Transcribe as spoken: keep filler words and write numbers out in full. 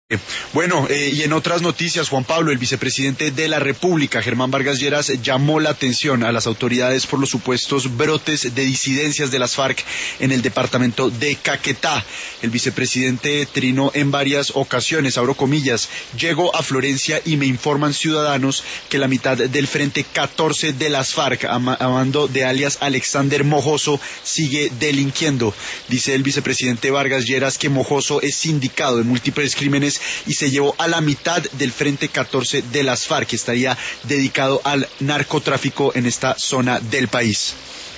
Bueno, eh, y en otras noticias, Juan Pablo, el vicepresidente de la República, Germán Vargas Lleras, llamó la atención a las autoridades por los supuestos brotes de disidencias de las FARC en el departamento de Caquetá. El vicepresidente trinó en varias ocasiones, abro comillas, llego a Florencia y me informan ciudadanos que la mitad del frente catorce de las FARC, a mando de alias Alexander Mojoso, sigue delinquiendo. Dice el vicepresidente Vargas Lleras que Mojoso es sindicado de múltiples crímenes y se llevó a la mitad del frente catorce de las FARC, que estaría dedicado al narcotráfico en esta zona del país.